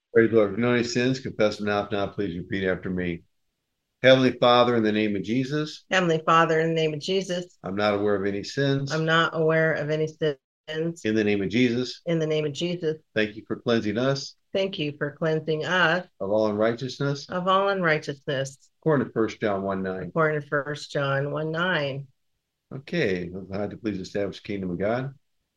Praise the Lord. If you know any sins, confess them now. If not, please repeat after me. Heavenly Father, in the name of Jesus, Heavenly Father, in the name of Jesus, I'm not aware of any sins. I'm not aware of any sins. In the name of Jesus, In the name of Jesus, thank you for cleansing us thank you for cleansing us of all unrighteousness, of all unrighteousness, according to 1 John 1 9. according to 1 John 1 9. Okay, I'm glad to please establish the kingdom of God.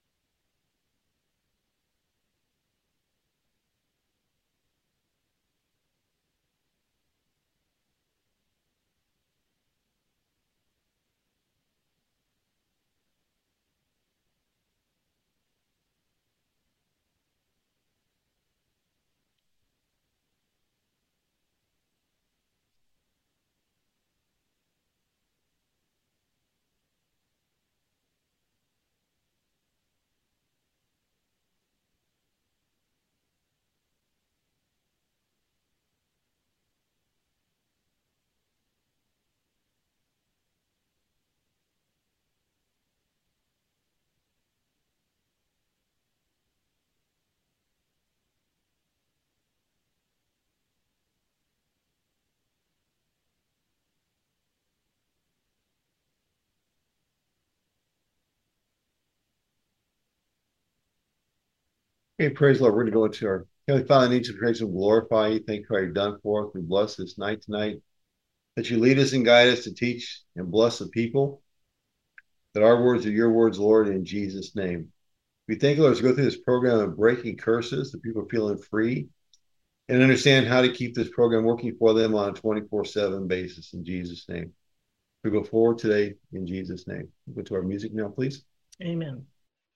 Okay, praise the Lord. We're going to go into our Heavenly Father, needs to praise and glorify you. Thank you for all you've done for us. We bless this night tonight, that you lead us and guide us to teach and bless the people, that our words are your words, Lord, in Jesus' name. We thank you, Lord, as we go through this program of breaking curses, the people are feeling free, and understand how to keep this program working for them on a 24/7 basis in Jesus' name. We go forward today in Jesus' name. Go to our music now, please. Amen.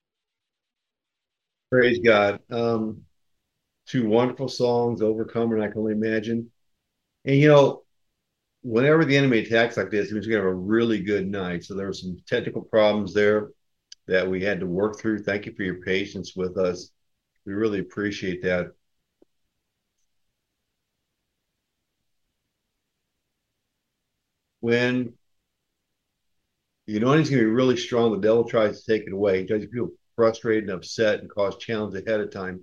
Praise God. Two wonderful songs, Overcomer, and I can only imagine. And whenever the enemy attacks like this, it means we're gonna have a really good night. So there were some technical problems there that we had to work through. Thank you for your patience with us. We really appreciate that. When the anointing's going to be really strong, the devil tries to take it away. He tries to feel frustrated and upset and cause challenge ahead of time.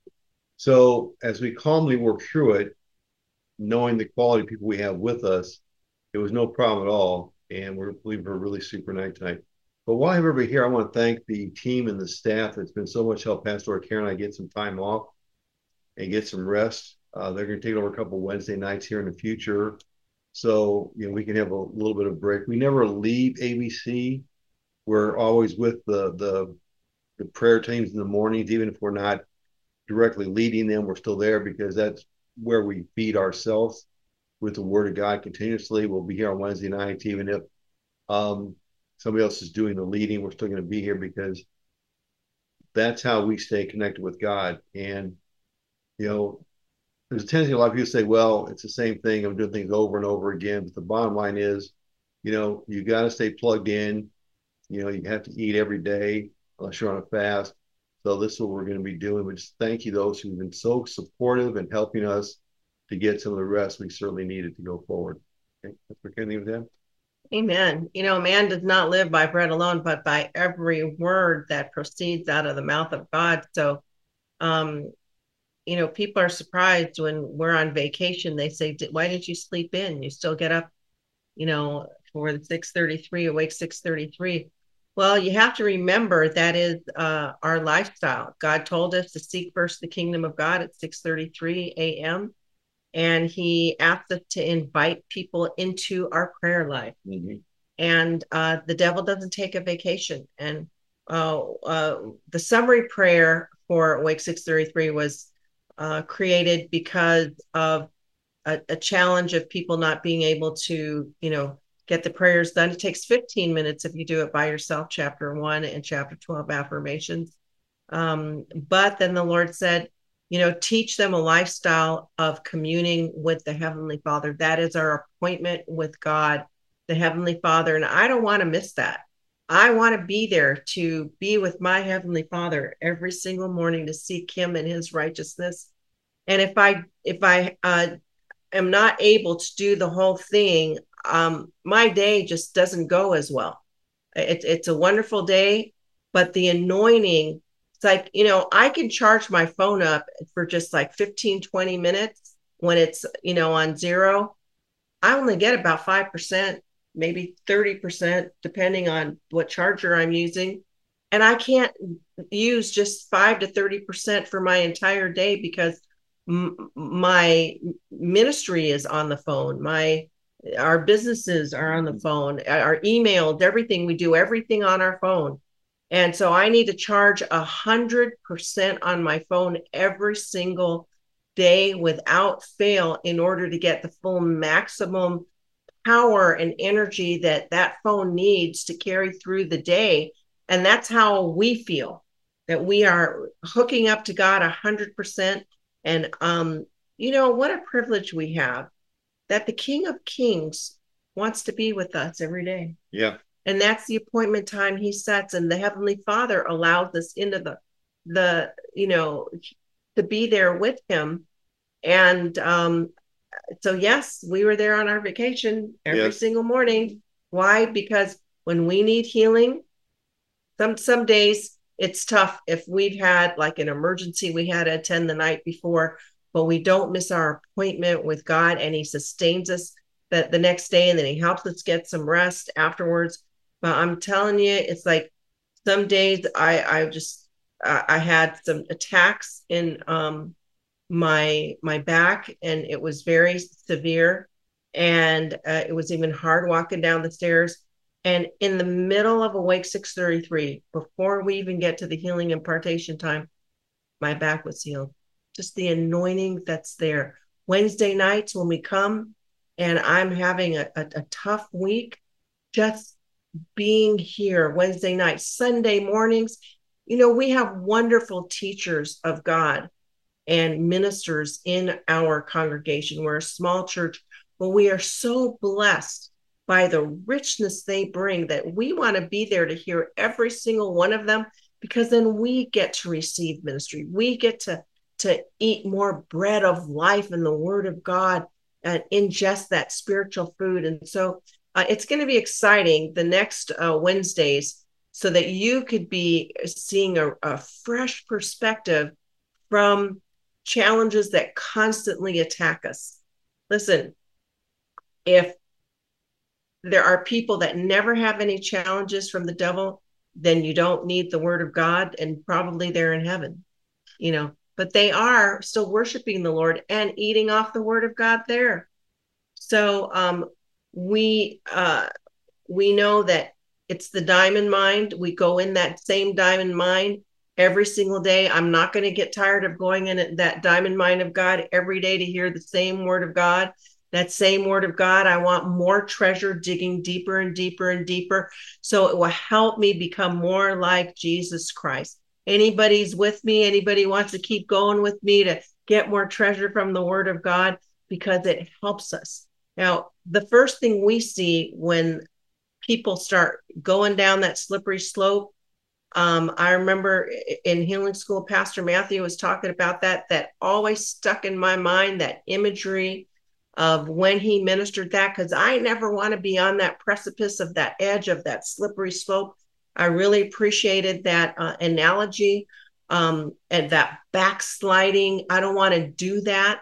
So as we calmly work through it, knowing the quality of people we have with us, it was no problem at all. And we're believing for a really super night tonight. But while I have everybody here, I want to thank the team and the staff that's been so much help. Pastor Karen and I get some time off and get some rest. They're going to take over a couple Wednesday nights here in the future. So, we can have a little bit of break. We never leave ABC. We're always with the prayer teams in the mornings, even if we're not directly leading them, we're still there because that's where we feed ourselves with the Word of God continuously. We'll be here on Wednesday nights, even if somebody else is doing the leading. We're still going to be here because that's how we stay connected with God. And you know, there's a tendency a lot of people say, "Well, it's the same thing. I'm doing things over and over again." But the bottom line is, you got to stay plugged in. You have to eat every day unless you're on a fast. So this is what we're going to be doing. But just thank you those who've been so supportive and helping us to get some of the rest we certainly needed to go forward. Okay, that's anything with that. Amen. Man does not live by bread alone, but by every word that proceeds out of the mouth of God. So, um, people are surprised when we're on vacation. They say, "Why didn't you sleep in? You still get up, for the 6:33, awake 6:33." Well, you have to remember that is our lifestyle. God told us to seek first the kingdom of God at 6:33 a.m. And he asked us to invite people into our prayer life. Mm-hmm. And the devil doesn't take a vacation. And the summary prayer for Awake 633 was created because of a challenge of people not being able to, get the prayers done. It takes 15 minutes if you do it by yourself, chapter 1 and chapter 12 affirmations. But then the Lord said, teach them a lifestyle of communing with the Heavenly Father. That is our appointment with God, the Heavenly Father. And I don't want to miss that. I want to be there to be with my Heavenly Father every single morning to seek Him and His righteousness. And if I am not able to do the whole thing, my day just doesn't go as well. It's a wonderful day, but the anointing It's like, I can charge my phone up for just like 15, 20 minutes when it's, on zero. I only get about 5%, maybe 30%, depending on what charger I'm using. And I can't use just 5 to 30% for my entire day because my ministry is on the phone. Our businesses are on the phone, our emails, everything. We do everything on our phone. And so I need to charge 100% on my phone every single day without fail in order to get the full maximum power and energy that phone needs to carry through the day. And that's how we feel, that we are hooking up to God 100%. And what a privilege we have, that the King of Kings wants to be with us every day. Yeah. And that's the appointment time he sets, and the Heavenly Father allows us into the to be there with him. And so yes, we were there on our vacation every single morning. Why? Because when we need healing, some days it's tough. If we've had like an emergency we had to attend the night before, but we don't miss our appointment with God, and he sustains us the next day, and then he helps us get some rest afterwards. But I'm telling you, it's like some days I had some attacks in my back, and it was very severe, and it was even hard walking down the stairs. And in the middle of Awake 633, before we even get to the healing impartation time, my back was healed. Just the anointing that's there. Wednesday nights when we come and I'm having a tough week, just being here Wednesday night, Sunday mornings, we have wonderful teachers of God and ministers in our congregation. We're a small church, but we are so blessed by the richness they bring that we want to be there to hear every single one of them, because then we get to receive ministry. We get to eat more bread of life in the Word of God and ingest that spiritual food. And so it's going to be exciting the next Wednesdays, so that you could be seeing a fresh perspective from challenges that constantly attack us. Listen, if there are people that never have any challenges from the devil, then you don't need the Word of God, and probably they're in heaven, but they are still worshiping the Lord and eating off the Word of God there. So we know that it's the diamond mind. We go in that same diamond mind every single day. I'm not going to get tired of going in that diamond mind of God every day to hear the same Word of God. That same Word of God, I want more treasure, digging deeper and deeper and deeper, so it will help me become more like Jesus Christ. Anybody's with me? Anybody wants to keep going with me to get more treasure from the Word of God? Because it helps us. Now, the first thing we see when people start going down that slippery slope, I remember in healing school, Pastor Matthew was talking about that always stuck in my mind, that imagery of when he ministered that, because I never want to be on that precipice of that edge of that slippery slope. I really appreciated that analogy, and that backsliding. I don't want to do that.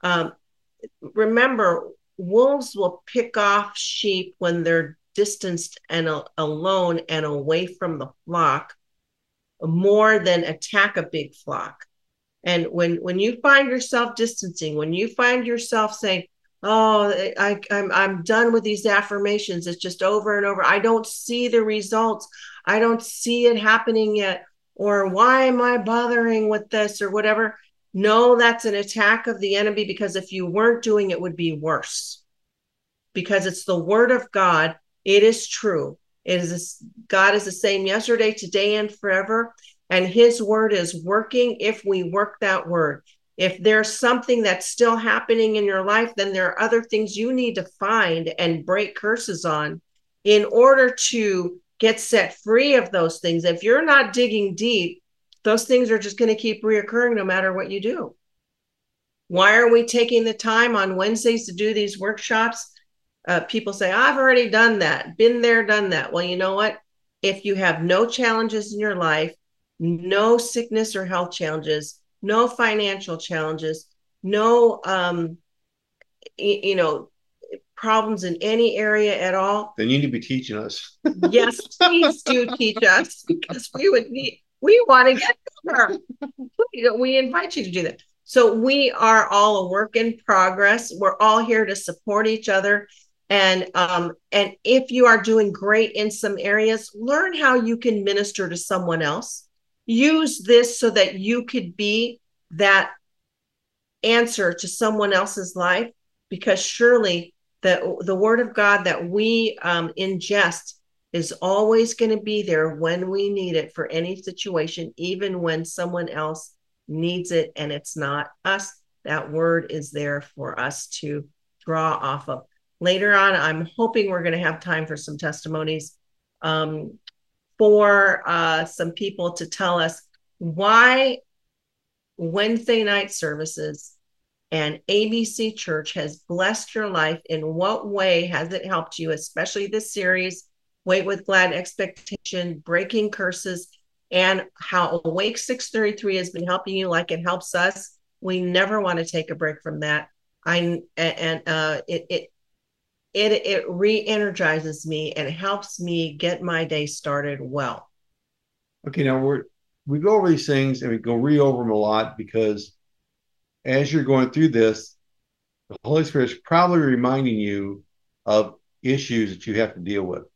Remember, wolves will pick off sheep when they're distanced and alone and away from the flock, more than attack a big flock. And when you find yourself distancing, when you find yourself saying, "Oh, I'm done with these affirmations. It's just over and over. I don't see the results. I don't see it happening yet." Or, "Why am I bothering with this?" or whatever. No, that's an attack of the enemy, because if you weren't doing it, would be worse. Because it's the Word of God. It is true. God is the same yesterday, today, and forever. And his Word is working if we work that Word. If there's something that's still happening in your life, then there are other things you need to find and break curses on in order to get set free of those things. If you're not digging deep, those things are just going to keep reoccurring no matter what you do. Why are we taking the time on Wednesdays to do these workshops? People say, "I've already done that, been there, done that." Well, you know what? If you have no challenges in your life, no sickness or health challenges, no financial challenges, no problems in any area at all. Then you need to be teaching us. Yes, please do teach us, because we want to get there. We invite you to do that. So we are all a work in progress. We're all here to support each other. And if you are doing great in some areas, learn how you can minister to someone else. Use this so that you could be that answer to someone else's life, because surely the word of God that we ingest is always going to be there when we need it for any situation, even when someone else needs it and it's not us. That word is there for us to draw off of. Later on, I'm hoping we're going to have time for some testimonies, for some people to tell us why Wednesday night services and ABC Church has blessed your life. In what way has it helped you, especially this series, Wait with Glad Expectation, Breaking Curses, and how Awake 633 has been helping you like it helps us. We never want to take a break from that. It re-energizes me and helps me get my day started well. Okay, now we go over these things and we go re-over them a lot, because as you're going through this, the Holy Spirit is probably reminding you of issues that you have to deal with.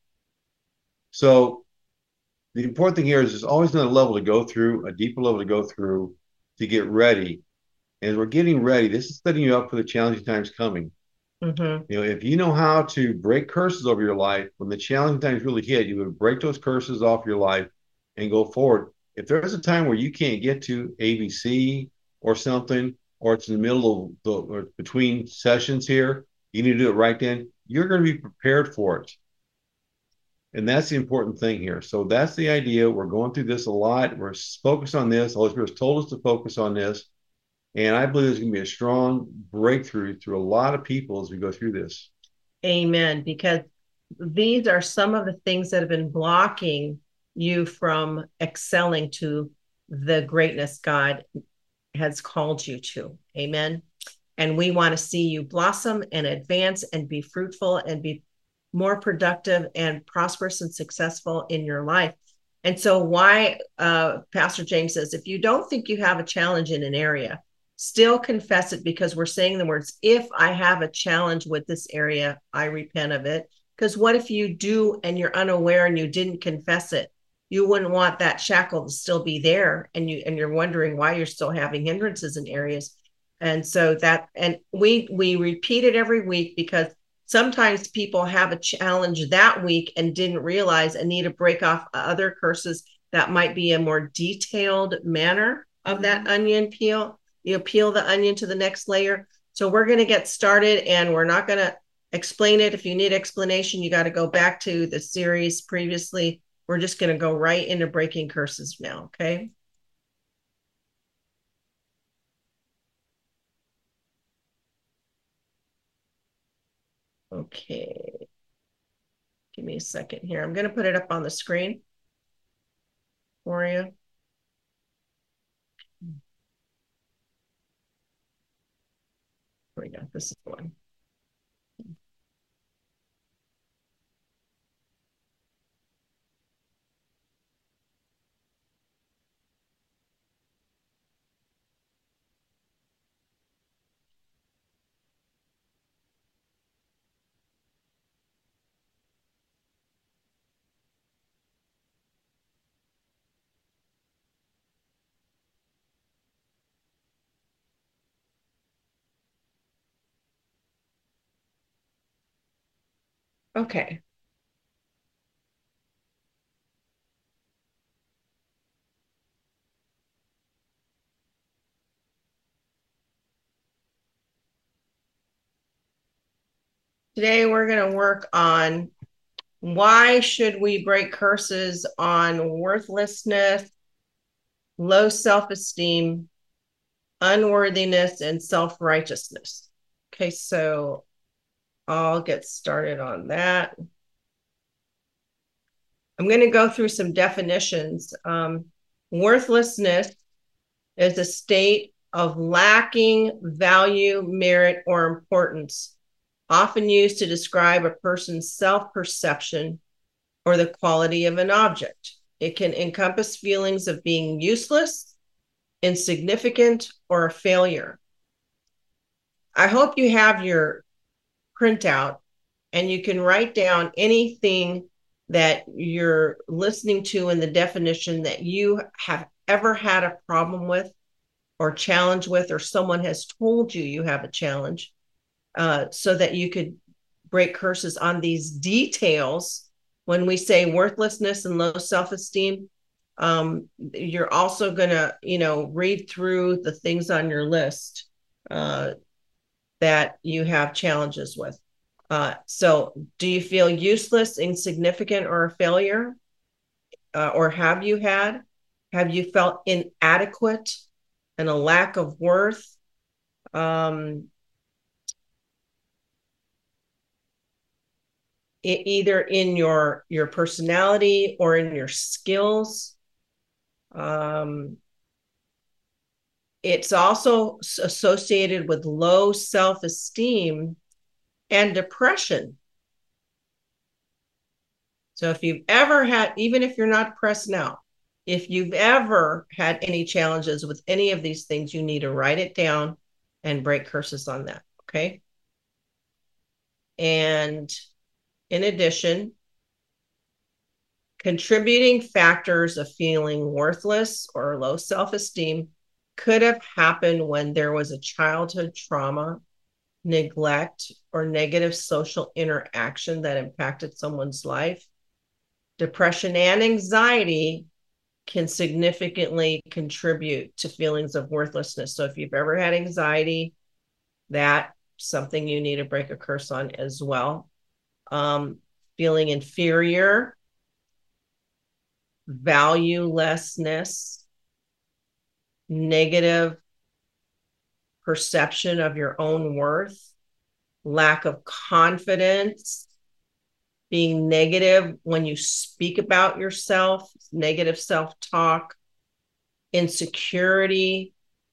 So the important thing here is there's always another level to go through, a deeper level to go through to get ready. And as we're getting ready, this is setting you up for the challenging times coming. Mm-hmm. If you know how to break curses over your life, when the challenging times really hit, you would break those curses off your life and go forward. If there's a time where you can't get to ABC or something, or it's in the middle of or between sessions here, you need to do it right then. You're going to be prepared for it. And that's the important thing here. So that's the idea. We're going through this a lot. We're focused on this. The Holy Spirit has told us to focus on this. And I believe there's going to be a strong breakthrough through a lot of people as we go through this. Amen. Because these are some of the things that have been blocking you from excelling to the greatness God has called you to. Amen. And we want to see you blossom and advance and be fruitful and be more productive and prosperous and successful in your life. And so why Pastor James says, if you don't think you have a challenge in an area, still confess it, because we're saying the words, if I have a challenge with this area, I repent of it. Because what if you do and you're unaware and you didn't confess it? You wouldn't want that shackle to still be there, and you're wondering why you're still having hindrances in areas. And so we repeat it every week, because sometimes people have a challenge that week and didn't realize and need to break off other curses that might be a more detailed manner of that onion peel. You peel the onion to the next layer. So we're going to get started, and we're not going to explain it. If you need explanation, you got to go back to the series previously. We're just going to go right into breaking curses now. Okay. Okay. Give me a second here. I'm going to put it up on the screen for you. Here we go. This is the one. Okay. Today we're going to work on why should we break curses on worthlessness, low self-esteem, unworthiness, and self-righteousness. Okay, so I'll get started on that. I'm going to go through some definitions. Worthlessness is a state of lacking value, merit, or importance, often used to describe a person's self-perception or the quality of an object. It can encompass feelings of being useless, insignificant, or a failure. I hope you have your printout and you can write down anything that you're listening to in the definition that you have ever had a problem with or challenge with, or someone has told you you have a challenge, so that you could break curses on these details. When we say worthlessness and low self-esteem, you're also going to, read through the things on your list that you have challenges with. So do you feel useless, insignificant, or a failure? Or have you felt inadequate and a lack of worth? Either in your personality or in your skills. It's also associated with low self-esteem and depression. So if you've ever had, even if you're not depressed now, if you've ever had any challenges with any of these things, you need to write it down and break curses on that. Okay. And in addition, contributing factors of feeling worthless or low self-esteem could have happened when there was a childhood trauma, neglect, or negative social interaction that impacted someone's life. Depression and anxiety can significantly contribute to feelings of worthlessness. So if you've ever had anxiety, that's something you need to break a curse on as well. Feeling inferior, valuelessness, negative perception of your own worth, lack of confidence, being negative when you speak about yourself, negative self-talk, insecurity.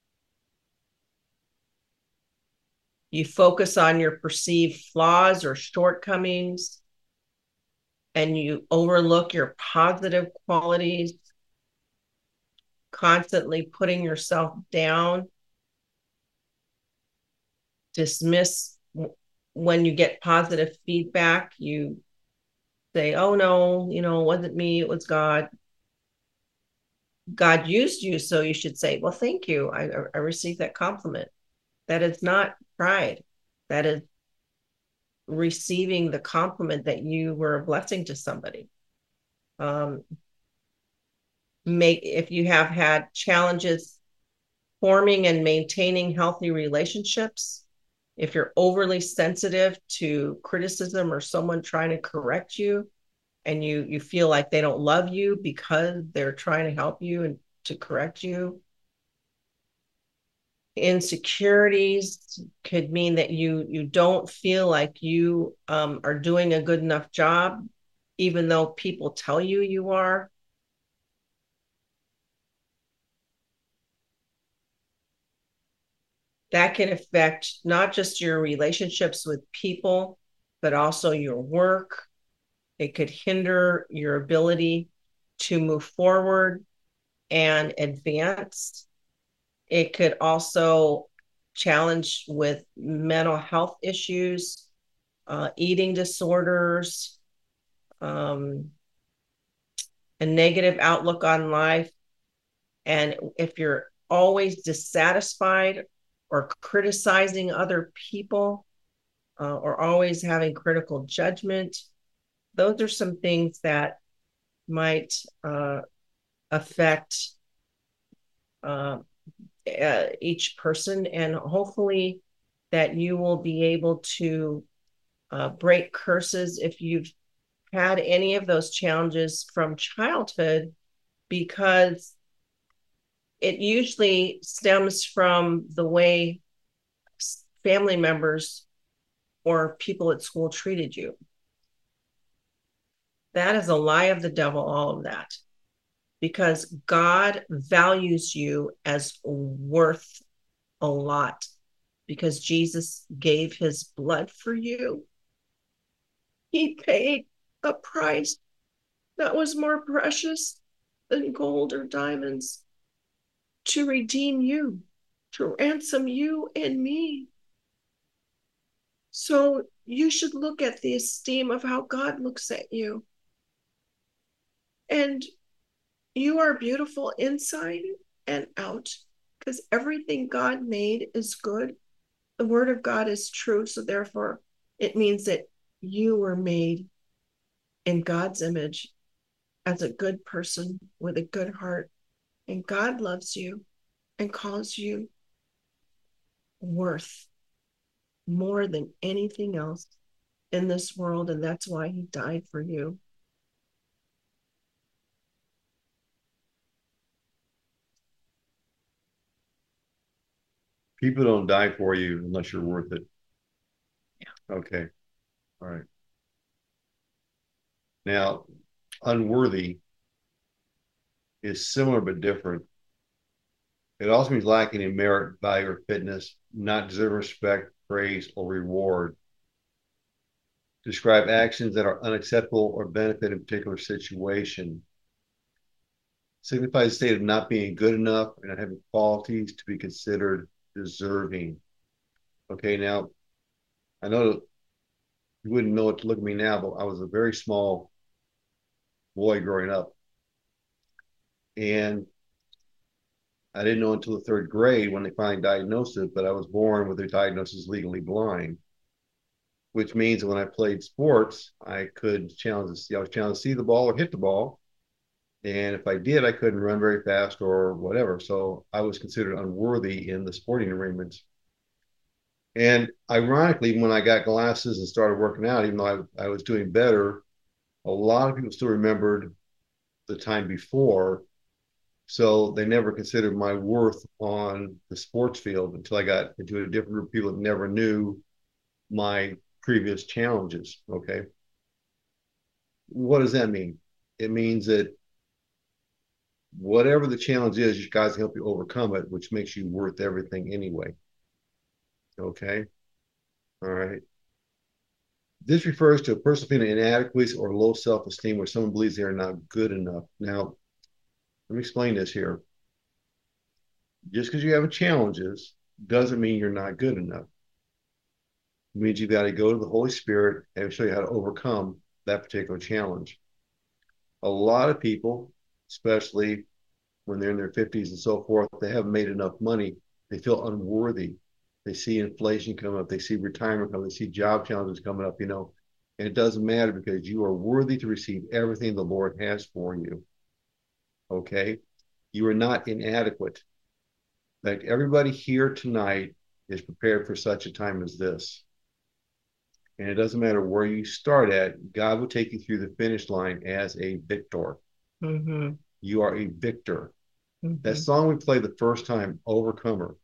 You focus on your perceived flaws or shortcomings, and you overlook your positive qualities, constantly putting yourself down, dismiss when you get positive feedback. You say, oh no, it wasn't me, it was God. God used you, so you should say, well, thank you. I received that compliment. That is not pride. That is receiving the compliment that you were a blessing to somebody. If you have had challenges forming and maintaining healthy relationships, if you're overly sensitive to criticism or someone trying to correct you, and you feel like they don't love you because they're trying to help you and to correct you. Insecurities could mean that you don't feel like you are doing a good enough job, even though people tell you you are. That can affect not just your relationships with people, but also your work. It could hinder your ability to move forward and advance. It could also challenge with mental health issues, eating disorders, a negative outlook on life. And if you're always dissatisfied or criticizing other people, or always having critical judgment, those are some things that might affect each person, and hopefully that you will be able to break curses if you've had any of those challenges from childhood, because it usually stems from the way family members or people at school treated you. That is a lie of the devil, all of that. because God values you as worth a lot, because Jesus gave his blood for you. He paid a price that was more precious than gold or diamonds to redeem you, to ransom you and me. So you should look at the esteem of how God looks at you. And you are beautiful inside and out, because everything God made is good. The word of God is true. So therefore, it means that you were made in God's image as a good person with a good heart. And God loves you and calls you worth more than anything else in this world. And that's why he died for you. People don't die for you unless you're worth it. Yeah. Okay. All right. Now, unworthy is similar but different. It also means lacking in merit, value, or fitness, not deserving respect, praise, or reward. Describe actions that are unacceptable or benefit a particular situation. Signifies a state of not being good enough and not having qualities to be considered deserving. Okay, now I know you wouldn't know what to look at me now, but I was a very small boy growing up. And I didn't know until the third grade when they finally diagnosed it, but I was born with a diagnosis legally blind, which means that when I played sports, I could challenge, I was challenged to see the ball or hit the ball. And if I did, I couldn't run very fast or whatever. So I was considered unworthy in the sporting arrangements. And ironically, when I got glasses and started working out, even though I was doing better, a lot of people still remembered the time before. So they never considered my worth on the sports field until I got into a different group of people that never knew my previous challenges. Okay. What does that mean? It means that whatever the challenge is, you guys help you overcome it, which makes you worth everything anyway. Okay. All right. This refers to a person feeling inadequacy or low self-esteem where someone believes they are not good enough. Now, let me explain this here. Just because you have challenges doesn't mean you're not good enough. It means you've got to go to the Holy Spirit and show you how to overcome that particular challenge. A lot of people, especially when they're in their 50s and so forth, they haven't made enough money. They feel unworthy. They see inflation come up. They see retirement come. They see job challenges coming up, and it doesn't matter because you are worthy to receive everything the Lord has for you. Okay? You are not inadequate. Like everybody here tonight is prepared for such a time as this. And it doesn't matter where you start at, God will take you through the finish line as a victor. Mm-hmm. You are a victor. Mm-hmm. That song we played the first time, Overcomer,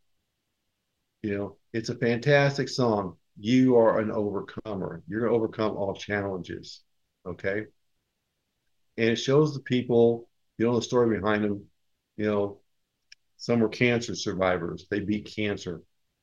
it's a fantastic song. You are an overcomer. You're going to overcome all challenges. Okay. And it shows the people, the story behind them, some were cancer survivors. They beat cancer,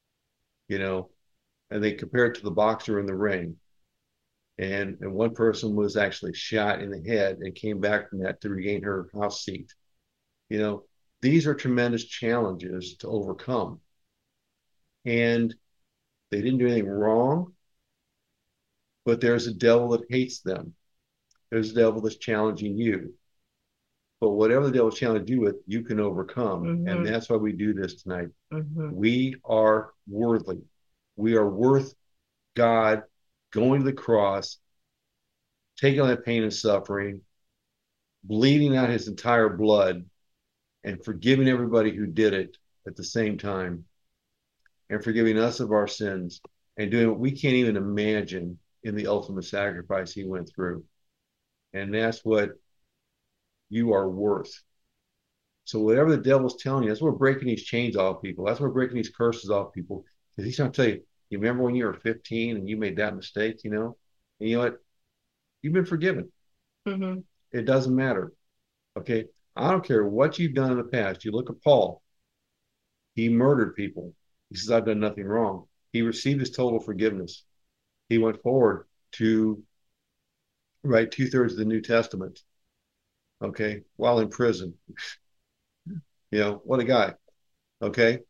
and they compare it to the boxer in the ring. And one person was actually shot in the head and came back from that to regain her house seat. These are tremendous challenges to overcome. And they didn't do anything wrong, but there's a devil that hates them. There's a devil that's challenging you. But whatever the devil challenged you with, you can overcome. Mm-hmm. And that's why we do this tonight. Mm-hmm. We are worthy. We are worth God going to the cross, taking on that pain and suffering, bleeding out his entire blood, and forgiving everybody who did it at the same time, and forgiving us of our sins, and doing what we can't even imagine in the ultimate sacrifice he went through. And that's what you are worth. So whatever the devil's telling you, that's what we're breaking these chains off people. That's what we're breaking these curses off people. Because he's trying to tell you, you remember when you were 15 and you made that mistake, And you know what? You've been forgiven. Mm-hmm. It doesn't matter. Okay. I don't care what you've done in the past. You look at Paul, he murdered people. He says, I've done nothing wrong. He received his total forgiveness. He went forward to write 2/3 of the New Testament, okay, while in prison. What a guy, okay?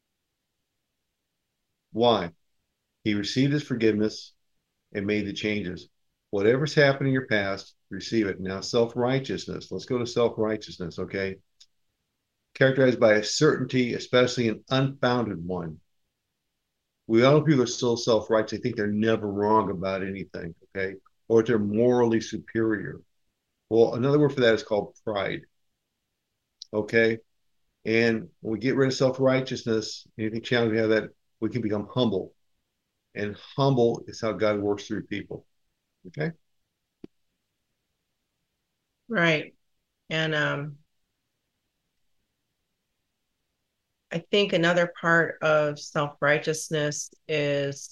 Why? He received his forgiveness and made the changes. Whatever's happened in your past, receive it. Now, self-righteousness. Let's go to self-righteousness, okay? Characterized by a certainty, especially an unfounded one. We all know people are still self-righteous. They think they're never wrong about anything, okay? Or they're morally superior. Well, another word for that is called pride, okay? And when we get rid of self-righteousness, anything challenging we have that, we can become humble. And humble is how God works through people, okay? Right. And I think another part of self-righteousness is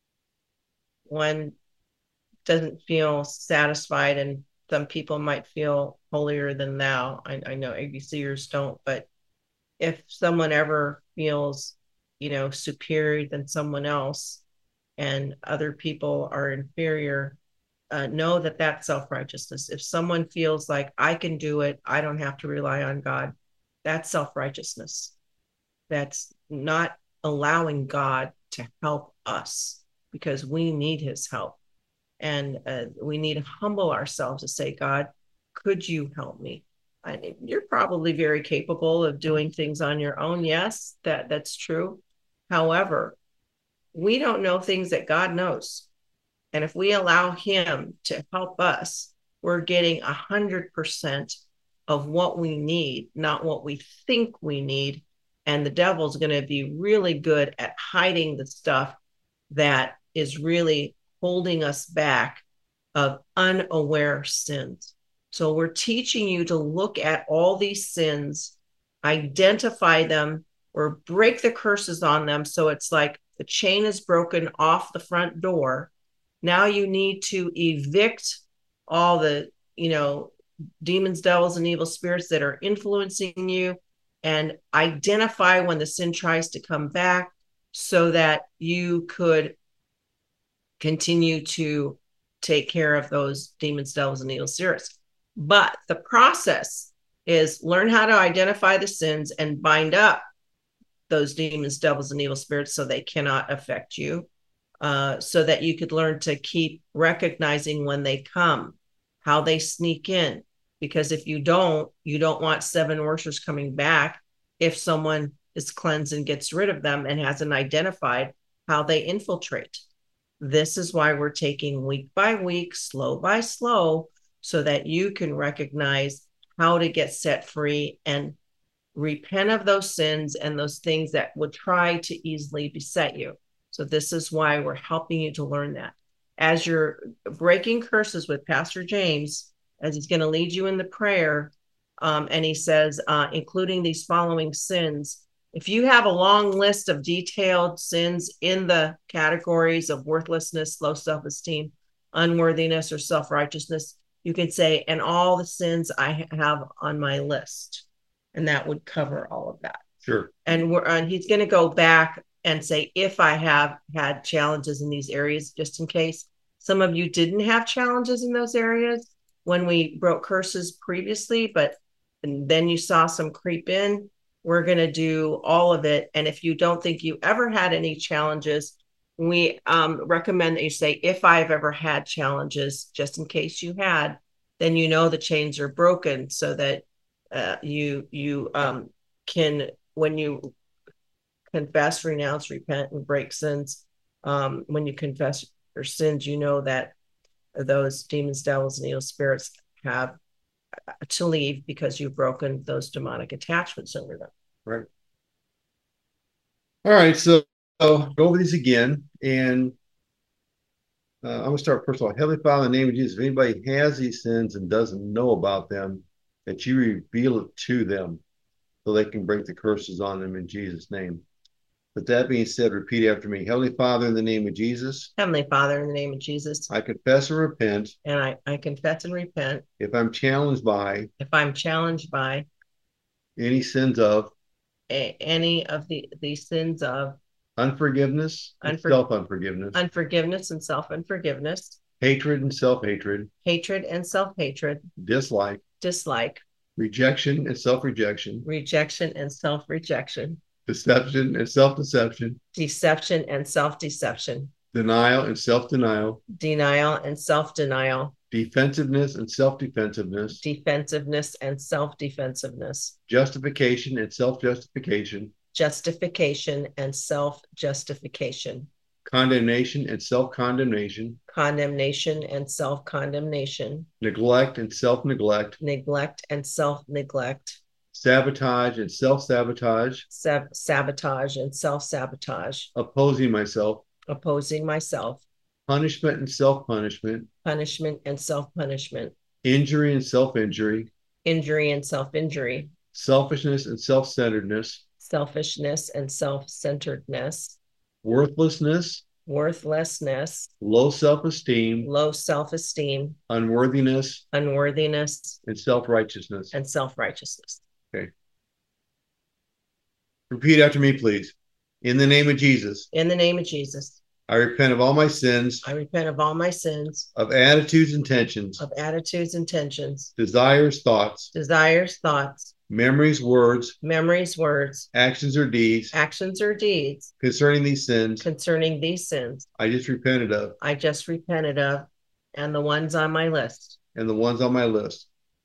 one doesn't feel satisfied, and some people might feel holier than thou. I know ABCers don't, but if someone ever feels, superior than someone else and other people are inferior, know that that's self-righteousness. If someone feels like I can do it, I don't have to rely on God, that's self-righteousness. That's not allowing God to help us because we need his help. And we need to humble ourselves to say, God, could you help me? You're probably very capable of doing things on your own. Yes, that's true. However, we don't know things that God knows. And if we allow him to help us, we're getting 100% of what we need, not what we think we need. And the devil's going to be really good at hiding the stuff that is really holding us back of unaware sins. So we're teaching you to look at all these sins, identify them, or break the curses on them. So it's like the chain is broken off the front door. Now you need to evict all the, demons, devils, and evil spirits that are influencing you, and identify when the sin tries to come back so that you could continue to take care of those demons, devils, and evil spirits. But the process is learn how to identify the sins and bind up those demons, devils, and evil spirits so they cannot affect you, so that you could learn to keep recognizing when they come, how they sneak in. Because if you don't want 7 worshers coming back if someone is cleansed and gets rid of them and hasn't identified how they infiltrate. This is why we're taking week by week, slow by slow, so that you can recognize how to get set free and repent of those sins and those things that would try to easily beset you. So this is why we're helping you to learn that. As you're breaking curses with Pastor James, as he's going to lead you in the prayer, and he says, including these following sins. If you have a long list of detailed sins in the categories of worthlessness, low self-esteem, unworthiness, or self-righteousness, you can say, and all the sins I have on my list. And that would cover all of that. Sure. And he's going to go back and say, if I have had challenges in these areas, just in case some of you didn't have challenges in those areas when we broke curses previously, but and then you saw some creep in, we're going to do all of it. And if you don't think you ever had any challenges, we recommend that you say, if I've ever had challenges, just in case you had, then you know the chains are broken, so that you can, when you confess, renounce, repent, and break sins, when you confess your sins, you know that those demons, devils, and evil spirits have to leave because you've broken those demonic attachments over them. Right. All right. So go over these again. And I'm going to start first of all. Heavenly Father, in the name of Jesus, if anybody has these sins and doesn't know about them, that you reveal it to them so they can break the curses on them in Jesus' name. With that being said, repeat after me. Heavenly Father, in the name of Jesus, Heavenly Father, in the name of Jesus, I confess and repent and I confess and repent if I'm challenged by if I'm challenged by any sins of any of these sins of unforgiveness and Unfor- self-unforgiveness, unforgiveness and self-unforgiveness, hatred and self-hatred, hatred and self-hatred, dislike, dislike, rejection and self-rejection, rejection and self-rejection, deception and self-deception, deception and self-deception, denial and self-denial, denial and self-denial, defensiveness and self-defensiveness, defensiveness and self-defensiveness, justification and self-justification, justification and self-justification, condemnation and self-condemnation, condemnation and self-condemnation, neglect and self-neglect, neglect and self-neglect, sabotage and self-sabotage, sabotage and self-sabotage, opposing myself, opposing myself, punishment and self-punishment, punishment and self-punishment, injury and self-injury, injury and self-injury, selfishness and self-centeredness, selfishness and self-centeredness, worthlessness, worthlessness, low self-esteem, low self-esteem, unworthiness, unworthiness, and self-righteousness. and self-righteousness. Okay. Repeat after me, please. In the name of Jesus, In the name of Jesus, I repent of all my sins, I repent of all my sins, of attitudes, intentions, of attitudes, intentions, desires, thoughts, desires, thoughts, memories, words, memories, words, actions, or deeds actions, or deeds concerning these sins concerning these sins I just repented of, I just repented of, and the ones on my list. and the ones on my list.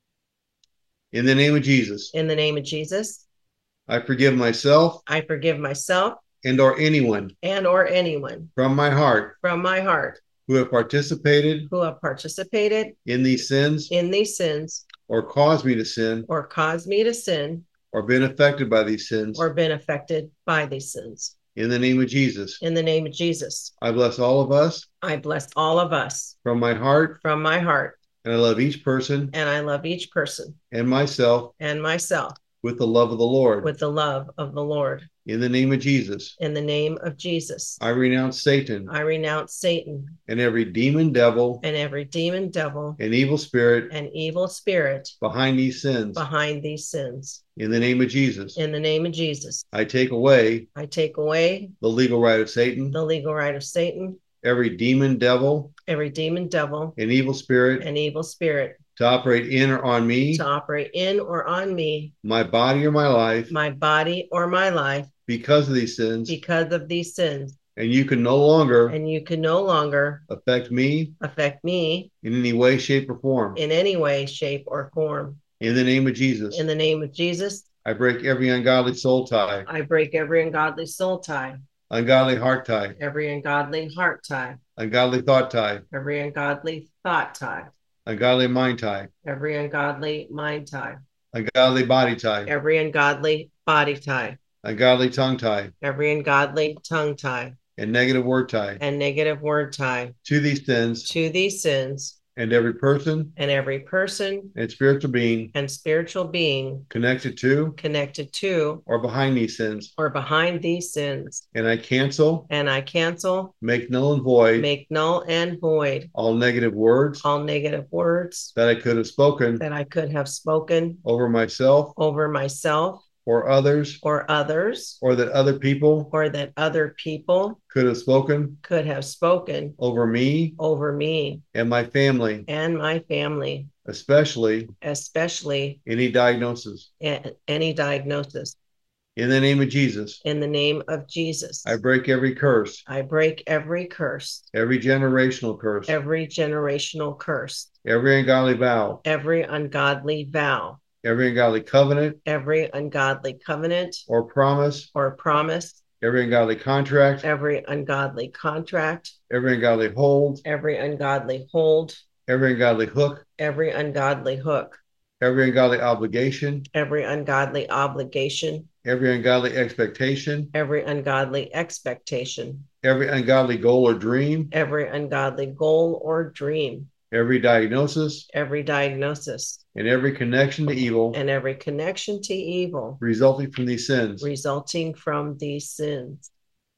In the name of Jesus, In the name of Jesus, I forgive myself I forgive myself and or anyone and or anyone from my heart from my heart who have participated who have participated in these sins in these sins or caused me to sin or caused me to sin or been affected by these sins. or been affected by these sins. In the name of Jesus, In the name of Jesus, I bless all of us I bless all of us from my heart, from my heart, and I love each person and I love each person and myself and myself with the love of the Lord. with the love of the Lord. In the name of Jesus, In the name of Jesus, I renounce Satan I renounce Satan and every demon, devil, and every demon, devil, and evil spirit and evil spirit behind these sins. behind these sins. In the name of Jesus, In the name of Jesus, I take away I take away the legal right of Satan, the legal right of Satan, every demon, devil, every demon, devil, and evil spirit and evil spirit to operate in or on me, to operate in or on me, my body or my life, my body or my life, because of these sins. because of these sins. And you can no longer And you can no longer affect me affect me in any way, shape, or form. in any way, shape, or form. In the name of Jesus, In the name of Jesus, I break every ungodly soul tie, I break every ungodly soul tie, ungodly heart tie, every ungodly heart tie, ungodly thought tie, every ungodly thought tie, ungodly mind tie, every ungodly mind tie, ungodly body tie, every ungodly body tie, ungodly tongue tie, every ungodly tongue tie, and negative word tie and negative word tie to these sins to these sins, and every person and every person and spiritual being and spiritual being connected to connected to or behind these sins. or behind these sins. And I cancel, And I cancel, make null and void make null and void all negative words all negative words that I could have spoken that I could have spoken over myself over myself or others, or others, or that other people or that other people could have spoken could have spoken over me over me and my family, and my family, especially especially any diagnosis. any diagnosis. In the name of Jesus, In the name of Jesus, I break every curse, I break every curse, every generational curse, every generational curse, every ungodly vow, every ungodly vow, every ungodly covenant every ungodly covenant or promise, or promise, every ungodly contract, every ungodly contract, every ungodly hold, every ungodly hold, every ungodly hook, every ungodly hook, every ungodly obligation, every ungodly obligation, every ungodly expectation, every ungodly expectation, every ungodly goal or dream, every ungodly goal or dream, every diagnosis, every diagnosis, and every connection to evil and every connection to evil resulting from these sins. resulting from these sins.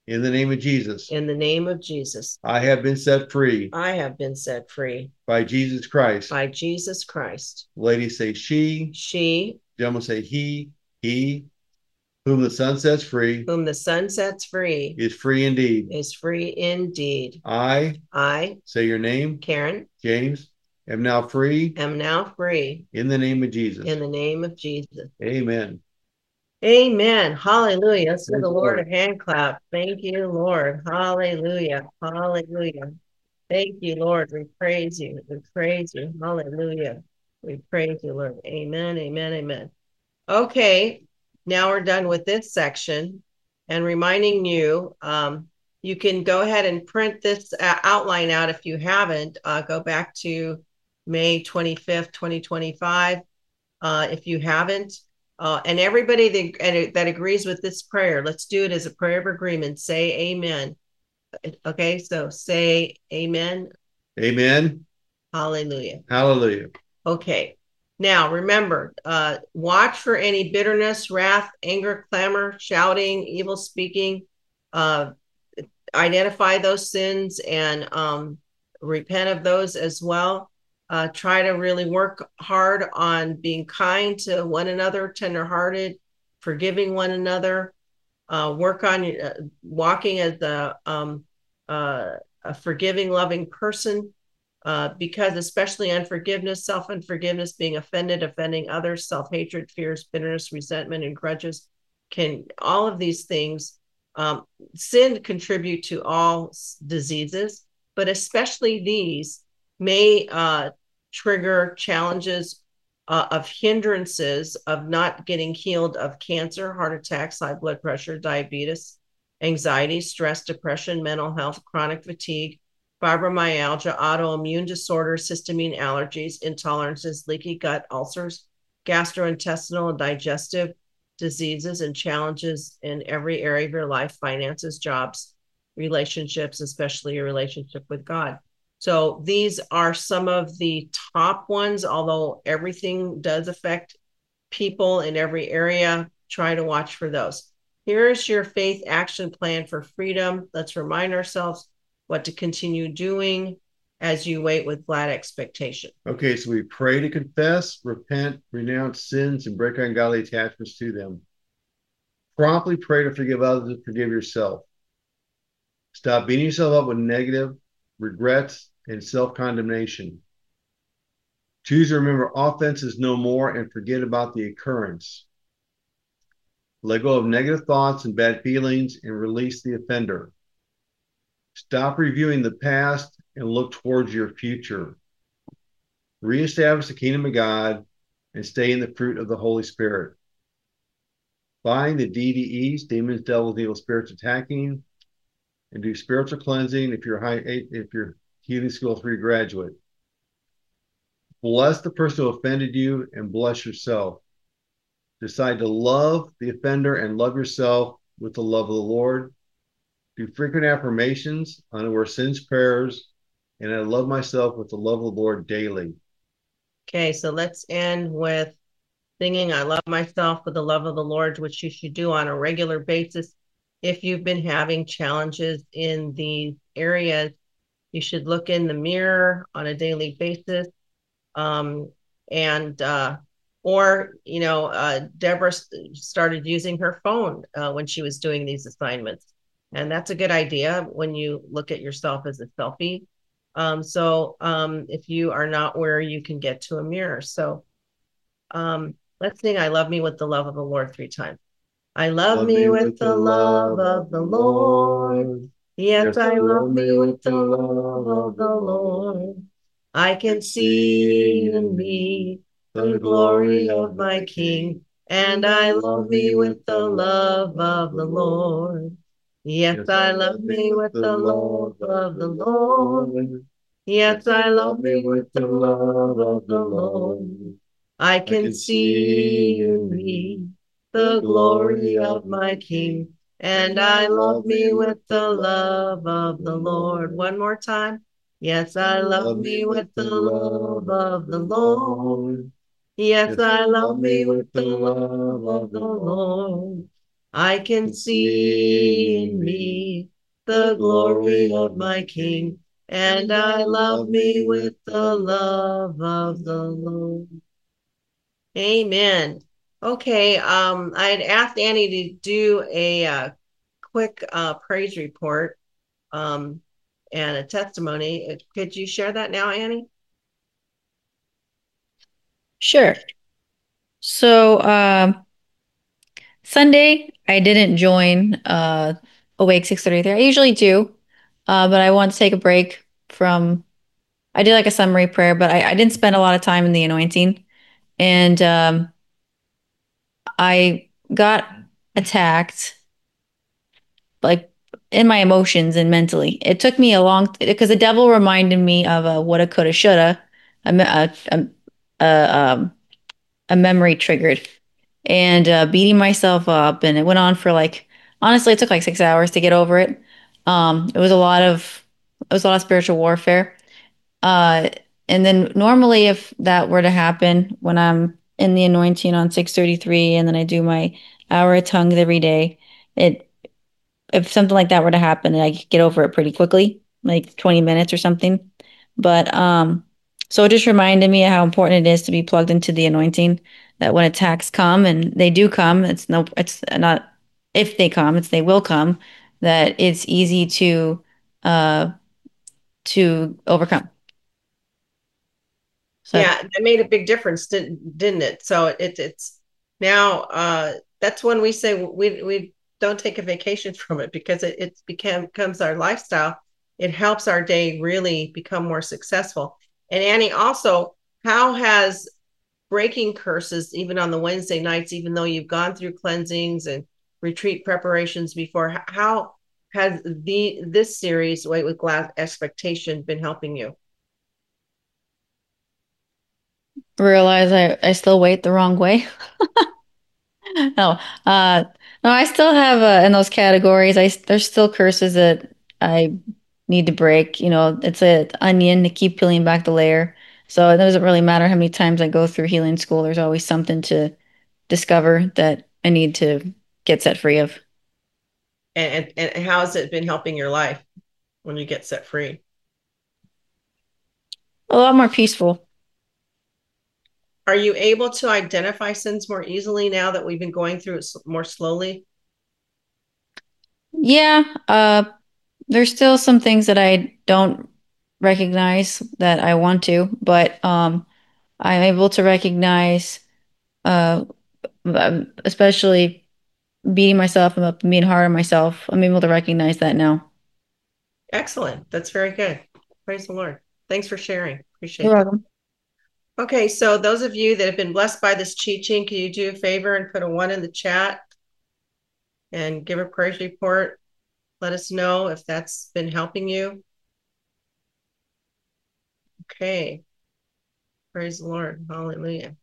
In the name of Jesus. In the name of Jesus. I have been set free. I have been set free. By Jesus Christ. By Jesus Christ. Ladies say she. She. Gentlemen say he. He. Whom the Son sets free. Whom the Son sets free. Is free indeed. Is free indeed. I. Say your name. Karen. James. Am now free. Am now free. In the name of Jesus. In the name of Jesus. Amen. Amen. Hallelujah. Let's give the Lord a hand clap. Thank you, Lord. Hallelujah. Hallelujah. Thank you, Lord. We praise you. We praise you. Hallelujah. We praise you, Lord. Amen. Amen. Amen. Okay. Now we're done with this section and reminding you, you can go ahead and print this outline out if you haven't. Go back to May 25th, 2025. If you haven't, and everybody that agrees with this prayer, let's do it as a prayer of agreement. Say amen. Okay, so say amen. Amen. Hallelujah. Hallelujah. Okay. Now remember, watch for any bitterness, wrath, anger, clamor, shouting, evil speaking. Identify those sins and repent of those as well. Try to really work hard on being kind to one another, tenderhearted, forgiving one another. Work on walking as a forgiving, loving person, because especially unforgiveness, self-unforgiveness, being offending others, self-hatred, fears, bitterness, resentment, and grudges, all of these things, sin contribute to all diseases, but especially these may trigger challenges of hindrances of not getting healed of cancer, heart attacks, high blood pressure, diabetes, anxiety, stress, depression, mental health, chronic fatigue, fibromyalgia, autoimmune disorders, histamine allergies, intolerances, leaky gut, ulcers, gastrointestinal and digestive diseases, and challenges in every area of your life, finances, jobs, relationships, especially your relationship with God. So these are some of the top ones, although everything does affect people in every area. Try to watch for those. Here's your faith action plan for freedom. Let's remind ourselves what to continue doing as you wait with glad expectation. Okay, so we pray to confess, repent, renounce sins, and break ungodly attachments to them. Promptly pray to forgive others and forgive yourself. Stop beating yourself up with negative regrets and self-condemnation. Choose to remember offenses no more and forget about the occurrence. Let go of negative thoughts and bad feelings and release the offender. Stop reviewing the past and look towards your future. Reestablish the kingdom of God and stay in the fruit of the Holy Spirit. Bind the DDEs, demons, devils, evil spirits attacking, and do spiritual cleansing if you're Healing School 3 graduate. Bless the person who offended you and bless yourself. Decide to love the offender and love yourself with the love of the Lord. Do frequent affirmations on our sins prayers, and I love myself with the love of the Lord daily. Okay, so let's end with singing I love myself with the love of the Lord, which you should do on a regular basis. If you've been having challenges in these areas, you should look in the mirror on a daily basis. Deborah started using her phone when she was doing these assignments. And that's a good idea when you look at yourself as a selfie. If you are not where you can get to a mirror. So let's sing I love me with the love of the Lord 3 times. I love me with the love of the Lord. Yes, I love me with the love of the Lord. I can see in me the glory of my King, and I love me with the love of the Lord. Yes, I love me with the love of the Lord. Yes, I love me with the love of the Lord. I can see in me the glory of my King, and I love me with the love of the Lord. One more time. Yes, I love me with the love of the Lord. Yes, I love me with the love of the Lord. I can see in me the glory of my King, and I love me with the love of the Lord. Amen. Okay, I'd asked Annie to do a quick praise report and a testimony. Could you share that now, Annie? Sure. So Sunday, I didn't join Awake 6:33. I usually do, but I want to take a break from. I did like a summary prayer, but I didn't spend a lot of time in the anointing, and I got attacked like in my emotions and mentally. It took me a long because the devil reminded me of a woulda, coulda, shoulda, a, me- a memory triggered, and beating myself up, and it went on for like honestly, it took like 6 hours to get over it. It was a lot of spiritual warfare. Uh, and then normally, if that were to happen when I'm in the anointing on 6:33, and then I do my hour of tongues every day, it if something like that were to happen, I could get over it pretty quickly, like 20 minutes or something. But so it just reminded me of how important it is to be plugged into the anointing. That when attacks come, and they do come, it's not if they come, it's they will come. That it's easy uh to overcome. So Yeah, it made a big difference, didn't it? So it's now that's when we say we don't take a vacation from it because it becomes our lifestyle. It helps our day really become more successful. And Annie, also, how has breaking curses, even on the Wednesday nights, even though you've gone through cleansings and retreat preparations before, how has this series, Wait with Glass Expectation, been helping you? realize I still wait the wrong way. No, no, I still have in those categories. There's still curses that I need to break. You know, it's an onion to keep peeling back the layer. So it doesn't really matter how many times I go through healing school. There's always something to discover that I need to get set free of. And how has it been helping your life when you get set free? A lot more peaceful. Are you able to identify sins more easily now that we've been going through it more slowly? Yeah, there's still some things that I don't recognize that I want to, but I'm able to recognize, uh, especially beating myself up and being hard on myself. I'm able to recognize that now. Excellent. That's very good. Praise the Lord. Thanks for sharing. You're Appreciate that. welcome. Okay, so those of you that have been blessed by this teaching, can you do a favor and put a 1 in the chat and give a praise report? Let us know if that's been helping you. Okay. Praise the Lord. Hallelujah.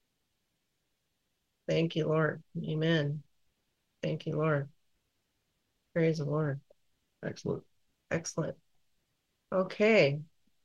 Thank you, Lord. Amen. Thank you, Lord. Praise the Lord. Excellent. Excellent. Okay.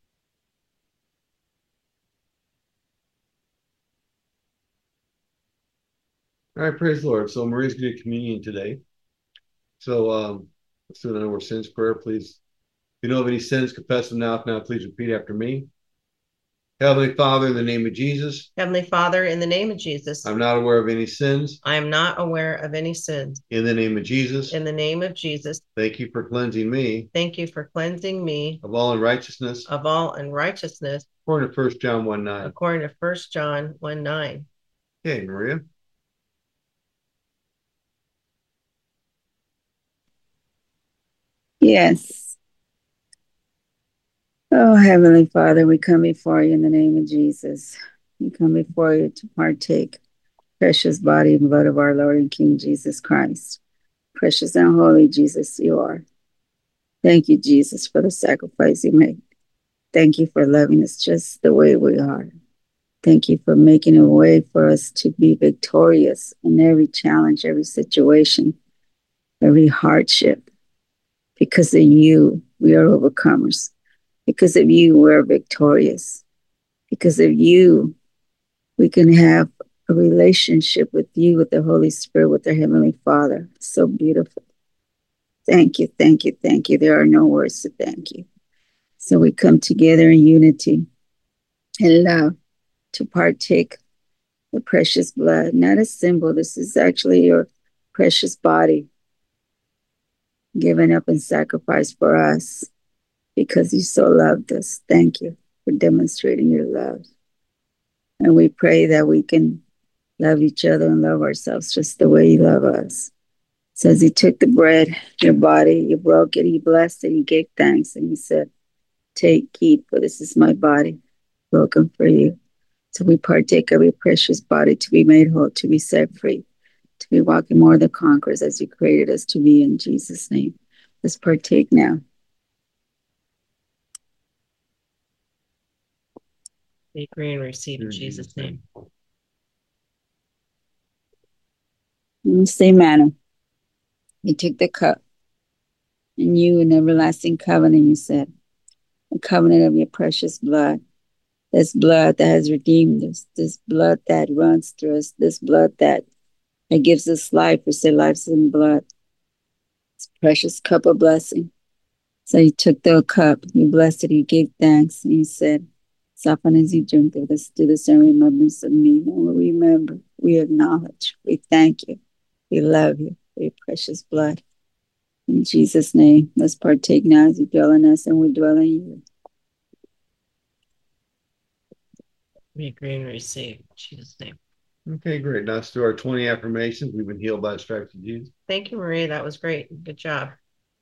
All right, praise the Lord. So Maria's going to do communion today. So let's do the number of sins prayer, please. If you know of any sins, confess them now. If not, please repeat after me. Heavenly Father, in the name of Jesus, Heavenly Father, in the name of Jesus, I'm not aware of any sins. I am not aware of any sins. In the name of Jesus, In the name of Jesus, thank you for cleansing me thank you for cleansing me of all unrighteousness, of all unrighteousness, according to 1 John 1:9. according to 1 John 1:9. Okay, Maria. Yes. Oh, Heavenly Father, we come before you in the name of Jesus. We come before you to partake precious body and blood of our Lord and King Jesus Christ. Precious and holy Jesus, you are. Thank you, Jesus, for the sacrifice you made. Thank you for loving us just the way we are. Thank you for making a way for us to be victorious in every challenge, every situation, every hardship. Because of you, we are overcomers. Because of you, we're victorious. Because of you, we can have a relationship with you, with the Holy Spirit, with our Heavenly Father. So beautiful. Thank you, thank you, thank you. There are no words to thank you. So we come together in unity and love to partake the precious blood, not a symbol. This is actually your precious body given up in sacrifice for us because you so loved us. Thank you for demonstrating your love. And we pray that we can love each other and love ourselves just the way you love us. So as he took the bread, your body, you broke it, he blessed it, he gave thanks, and he said, take, eat, for this is my body broken for you. So we partake of your precious body to be made whole, to be set free, to be walking more the conquerors as you created us to be in Jesus' name. Let's partake now. We agree and receive in Jesus' name. In the same manner, he took the cup, and you, an everlasting covenant, you said, a covenant of your precious blood. This blood that has redeemed us, this blood that runs through us, this blood that gives us life. We say life's in blood. It's a precious cup of blessing. So he took the cup, he blessed it, he gave thanks, and he said, as often as you drink of this, do this in remembrance of me. And we remember, we acknowledge, we thank you, we love you for your precious blood. In Jesus' name, let's partake now as you dwell in us and we dwell in you. We agree and receive in Jesus' name. Okay, great. Now let's do our 20 affirmations. We've been healed by the stripes of Jesus. Thank you, Maria. That was great. Good job.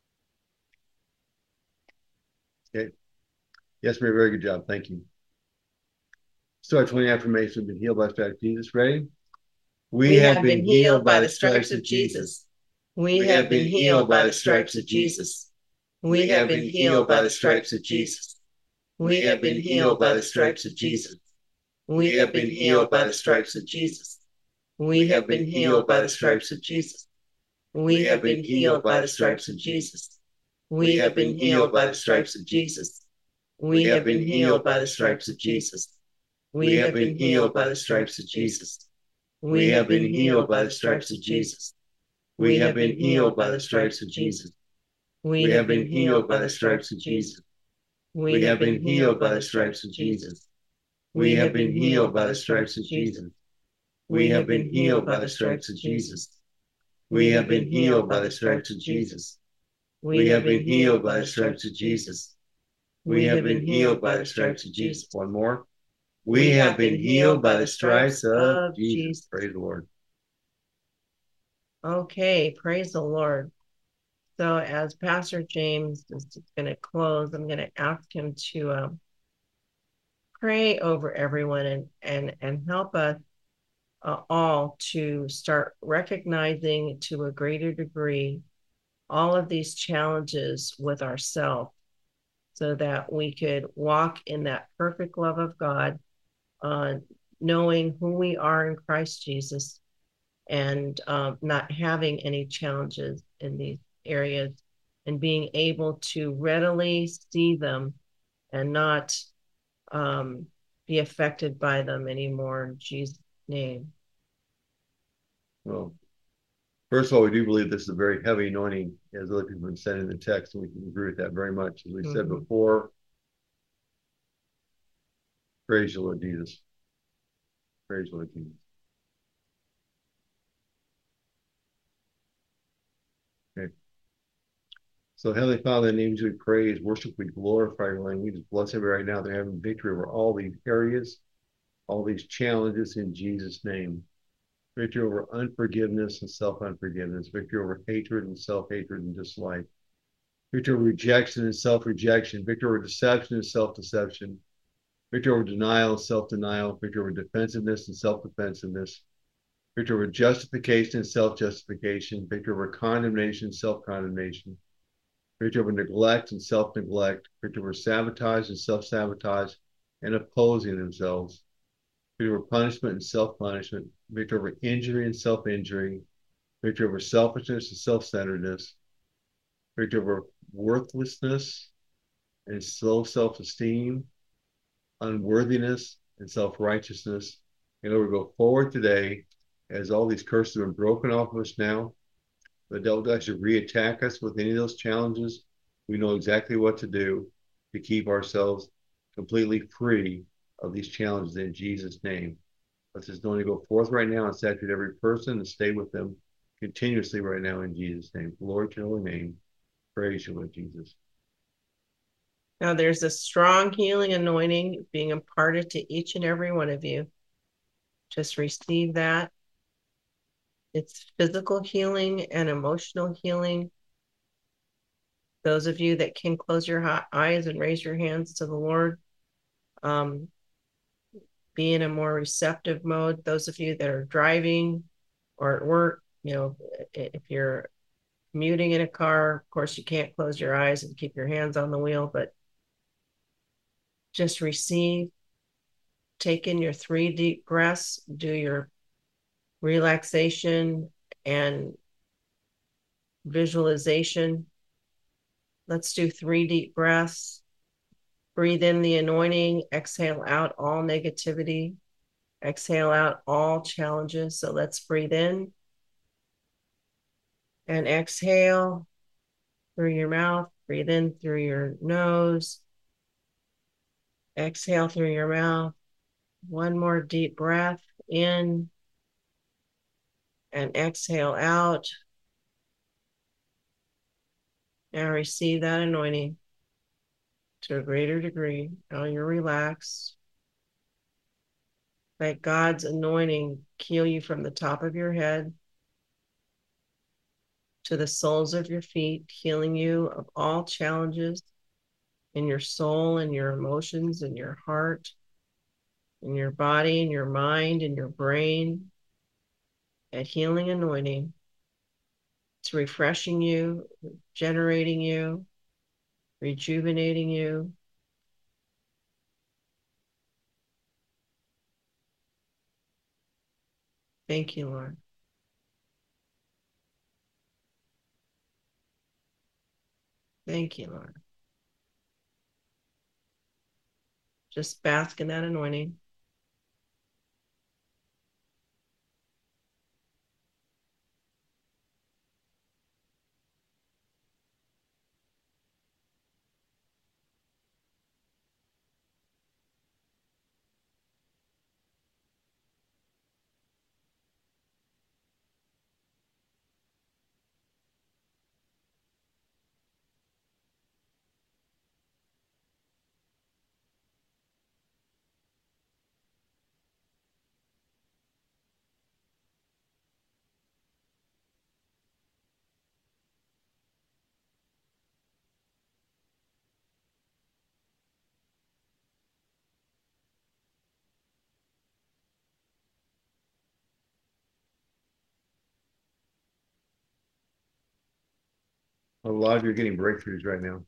Okay. Yes, Maria, very good job. Thank you. So our 20 affirmations. We've been healed by the stripes of Jesus. Ready? We have been healed by the stripes of Jesus. We have been healed by the stripes of Jesus. We have been healed by the stripes of Jesus. We have been healed by the stripes of Jesus. We have been healed by the stripes of Jesus. We have been healed by the stripes of Jesus. We have been healed by the stripes of Jesus. We have been healed by the stripes of Jesus. We have been healed by the stripes of Jesus. We have been healed by the stripes of Jesus. We have been healed by the stripes of Jesus. We have been healed by the stripes of Jesus. We have been healed by the stripes of Jesus. We have been healed by the stripes of Jesus. We have been healed by the stripes of Jesus. We have been healed by the stripes of Jesus. We have been healed by the stripes of Jesus. We have been healed by the stripes of Jesus. We have been healed by the stripes of Jesus. One more. We have been healed by the stripes of Jesus. Praise the Lord. Okay, praise the Lord. So as Pastor James is going to close, I'm going to ask him to pray over everyone and help us all to start recognizing to a greater degree all of these challenges with ourselves so that we could walk in that perfect love of God, knowing who we are in Christ Jesus and not having any challenges in these areas and being able to readily see them and not be affected by them anymore in Jesus' name. Well, first of all, we do believe this is a very heavy anointing, as other people have been saying in the text, and we can agree with that very much. As we said before, praise you, Lord Jesus. Praise the Lord Jesus. Okay. So, Heavenly Father, in the names we praise, worship, we glorify your name. We just bless everybody right now. They're having victory over all these areas, all these challenges in Jesus' name. Victory over unforgiveness and self-unforgiveness. Victory over hatred and self-hatred and dislike. Victory over rejection and self-rejection. Victory over deception and self-deception. Victory over denial and self-denial. Victory over defensiveness and self-defensiveness. Victory over justification and self-justification. Victory over condemnation and self-condemnation. Victory over neglect and self-neglect. Victory over sabotage and self-sabotage and opposing themselves. Victory over punishment and self-punishment. Victory over injury and self-injury. Victory over selfishness and self-centeredness. Victory over worthlessness and low self-esteem, unworthiness and self-righteousness. And Lord, we go forward today as all these curses have been broken off of us now. The devil does to reattack us with any of those challenges. We know exactly what to do to keep ourselves completely free of these challenges in Jesus' name. Let's just know to go forth right now and saturate every person and stay with them continuously right now in Jesus' name. Glory to your holy name. Praise you, Lord Jesus. Now there's a strong healing anointing being imparted to each and every one of you. Just receive that. It's physical healing and emotional healing. Those of you that can close your eyes and raise your hands to the Lord, be in a more receptive mode. Those of you that are driving or at work, if you're commuting in a car, of course, you can't close your eyes and keep your hands on the wheel, but just receive. Take in your 3 deep breaths, do your relaxation and visualization. Let's do 3 deep breaths. Breathe in the anointing, exhale out all negativity, exhale out all challenges. So let's breathe in and exhale through your mouth. Breathe in through your nose. Exhale through your mouth. One more deep breath in and exhale out. Now receive that anointing to a greater degree. Now you're relaxed. Let God's anointing heal you from the top of your head to the soles of your feet, healing you of all challenges in your soul and your emotions and your heart, in your body and your mind and your brain. That healing anointing. It's refreshing you, generating you, rejuvenating you. Thank you, Lord. Thank you, Lord. Just bask in that anointing. A lot of you are getting breakthroughs right now.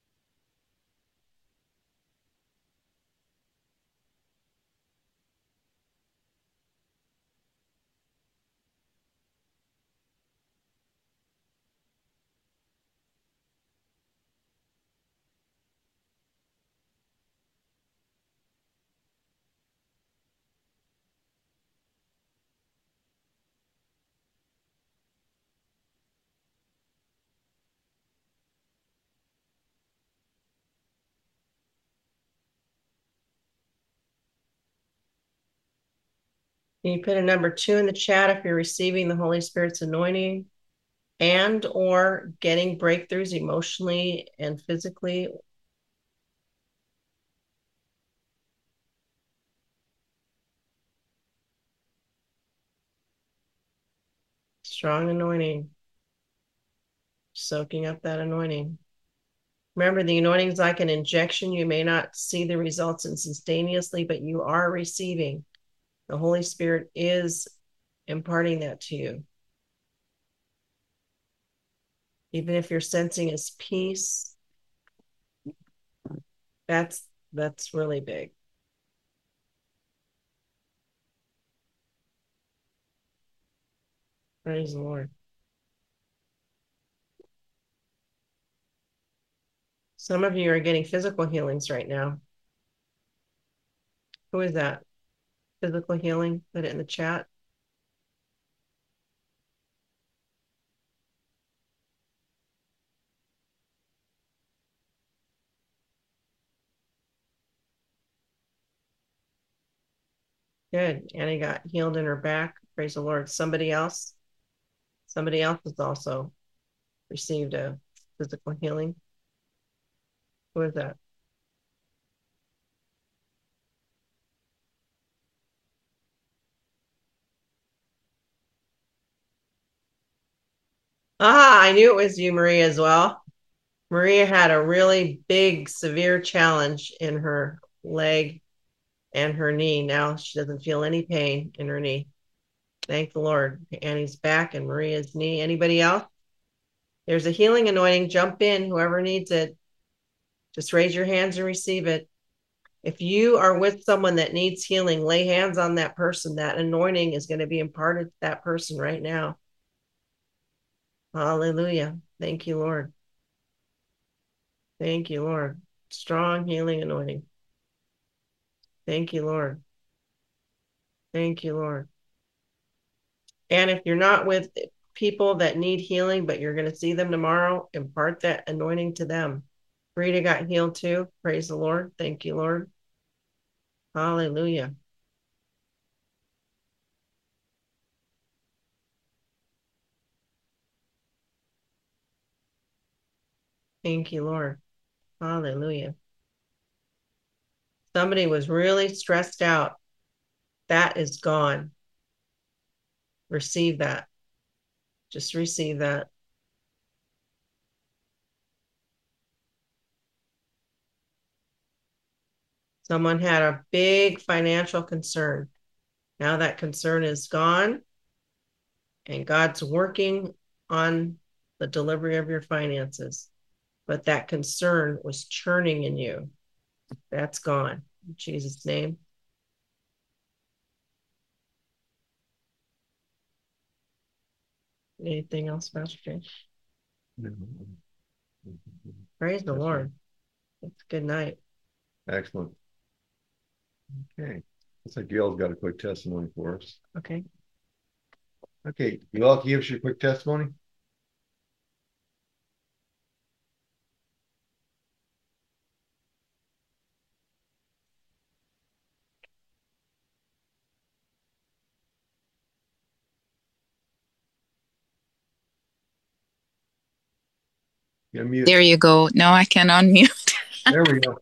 Can you put a number 2 in the chat if you're receiving the Holy Spirit's anointing and or getting breakthroughs emotionally and physically? Strong anointing. Soaking up that anointing. Remember, the anointing is like an injection. You may not see the results instantaneously, but you are receiving. The Holy Spirit is imparting that to you. Even if you're sensing His peace, that's really big. Praise the Lord. Some of you are getting physical healings right now. Who is that? physical healing? Put it in the chat. Good. Annie got healed in her back. Praise the Lord. Somebody else has also received a physical healing. Who is that? I knew it was you, Maria, as well. Maria had a really big, severe challenge in her leg and her knee. Now she doesn't feel any pain in her knee. Thank the Lord. Annie's back and Maria's knee. Anybody else? There's a healing anointing. Jump in, whoever needs it. Just raise your hands and receive it. If you are with someone that needs healing, lay hands on that person. That anointing is going to be imparted to that person right now. Hallelujah. Thank you, Lord. Thank you, Lord. Strong healing anointing. Thank you, Lord. Thank you, Lord. And if you're not with people that need healing, but you're going to see them tomorrow, impart that anointing to them. Rita got healed too. Praise the Lord. Thank you, Lord. Hallelujah. Thank you, Lord. Hallelujah. Somebody was really stressed out. That is gone. Receive that. Just receive that. Someone had a big financial concern. Now that concern is gone, and God's working on the delivery of your finances. But that concern was churning in you. That's gone. In Jesus' name. Anything else, Pastor Jay? No. Praise the Lord. It's a good night. Excellent. Okay. Looks like Gail's got a quick testimony for us. Okay. Okay. Gail, can you give us your quick testimony? There you go. Now I can unmute. There we go.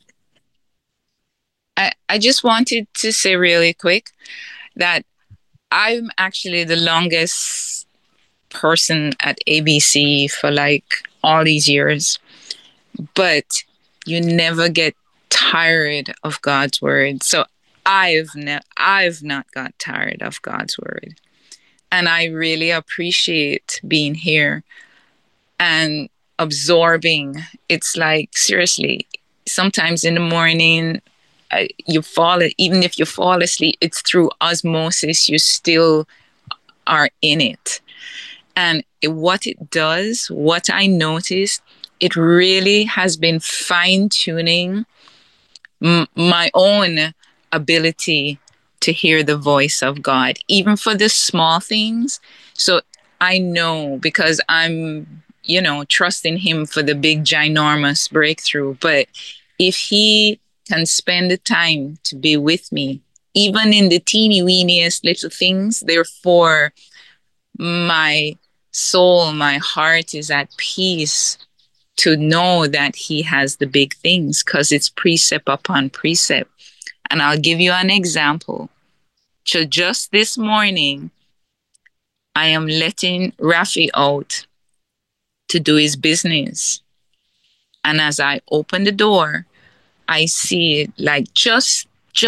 I just wanted to say really quick that I'm actually the longest person at ABC for like all these years, but you never get tired of God's word. So I've not got tired of God's word. And I really appreciate being here and absorbing. It's like, seriously, sometimes in the morning, even if you fall asleep, it's through osmosis, you still are in it. And what it does, what I noticed, it really has been fine-tuning my own ability to hear the voice of God, even for the small things. So I know, because I'm, trusting him for the big, ginormous breakthrough. But if he can spend the time to be with me, even in the teeny weeniest little things, therefore my soul, my heart is at peace to know that he has the big things, because it's precept upon precept. And I'll give you an example. So just this morning, I am letting Rafi out to do his business. And as I open the door, I see it like just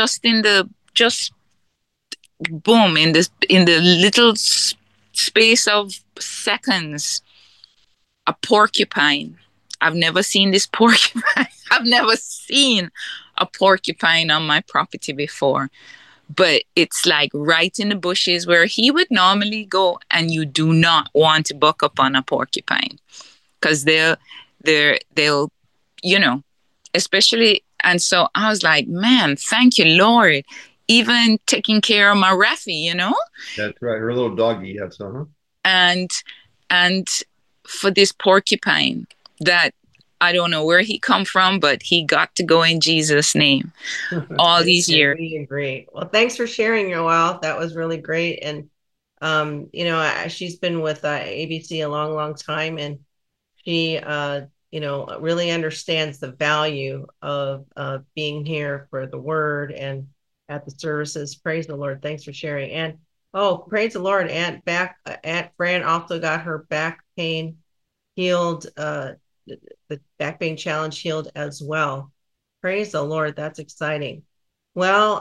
boom, in the little space of seconds, a porcupine. I've never seen this porcupine. I've never seen a porcupine on my property before. But it's like right in the bushes where he would normally go, and you do not want to buck up on a porcupine, because they'll, especially. And so I was like, man, thank you, Lord. even taking care of my Rafi, That's right. Her little doggy, yes, and for this porcupine that I don't know where he come from, but he got to go in Jesus' name all these years. We agree. Well, thanks for sharing, Yoel. That was really great. And she's been with ABC a long, long time, and she really understands the value of being here for the word and at the services. Praise the Lord. Thanks for sharing. And praise the Lord. Aunt Fran also got her back pain healed, the back pain challenge healed as well. Praise the Lord. That's exciting. Well,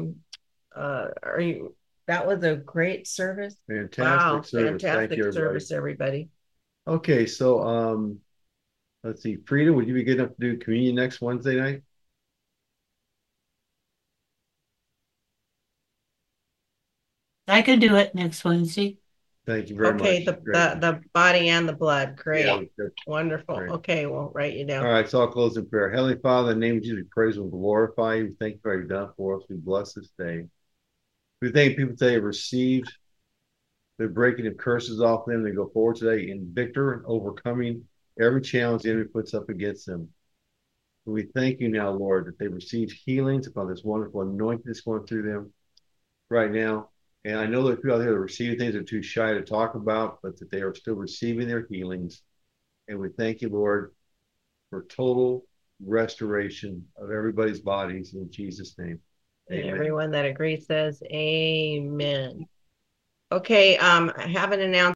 that was a great service. Fantastic Wow, service. fantastic Thank you, service, everybody. Okay, so let's see. Frida, would you be good enough to do communion next Wednesday night? I can do it next Wednesday. Thank you very much. Okay, the body and the blood. Great. Yeah, wonderful. great. Okay, we'll write you down. All right, so I'll close in prayer. Heavenly Father, in the name of Jesus, we praise and glorify you. We thank you for what you've done for us. We bless this day. We thank people today have received the breaking of curses off them. They go forward today in victor and overcoming every challenge the enemy puts up against them. And we thank you now, Lord, that they receive healings upon this wonderful anointing that's going through them right now. And I know that people out there that are receiving things are too shy to talk about, but that they are still receiving their healings. And we thank you, Lord, for total restoration of everybody's bodies in Jesus' name. And Amen. everyone that agrees says amen. Okay, I have an announcement.